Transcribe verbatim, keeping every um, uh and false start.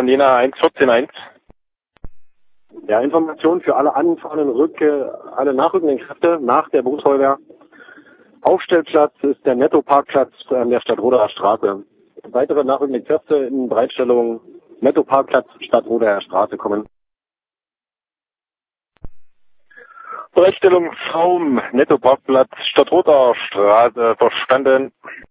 von Jena eins vierzehn eins. Ja, Information für alle anfahrenden Rücke, alle nachrückenden Kräfte nach der Berufsfeuerwehr. Aufstellplatz ist der Netto-Parkplatz an der Stadtroder Straße. Weitere nachrückende Kräfte in Bereitstellung Netto-Parkplatz Stadtroder Straße kommen. Bereitstellungsraum Netto-Parkplatz Stadtroder Straße verstanden.